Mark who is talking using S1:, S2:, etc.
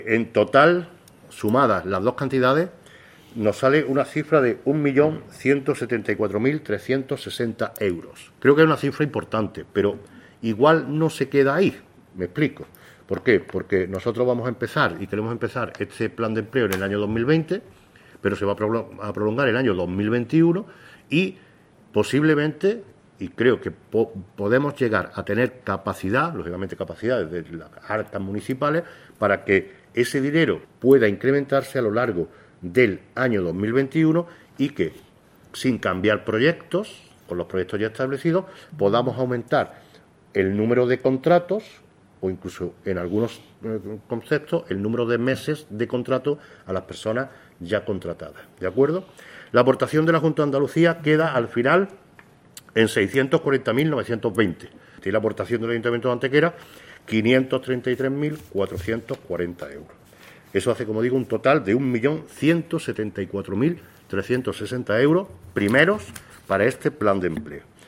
S1: En total, sumadas las dos cantidades, nos sale una cifra de 1.174.360 euros. Creo que es una cifra importante, pero igual no se queda ahí. Me explico. ¿Por qué? Porque nosotros vamos a empezar y queremos empezar este plan de empleo en el año 2020, pero se va a prolongar el año 2021 y posiblemente, y creo que podemos llegar a tener capacidad, lógicamente capacidades de las arcas municipales, para que ese dinero pueda incrementarse a lo largo del año 2021 y que, sin cambiar proyectos, con los proyectos ya establecidos, podamos aumentar el número de contratos o incluso en algunos conceptos el número de meses de contrato a las personas ya contratadas. ¿De acuerdo? La aportación de la Junta de Andalucía queda al final en 640.920 y la aportación del Ayuntamiento de Antequera 533.440 euros. Eso hace, como digo, un total de 1.174.360 euros primeros para este plan de empleo.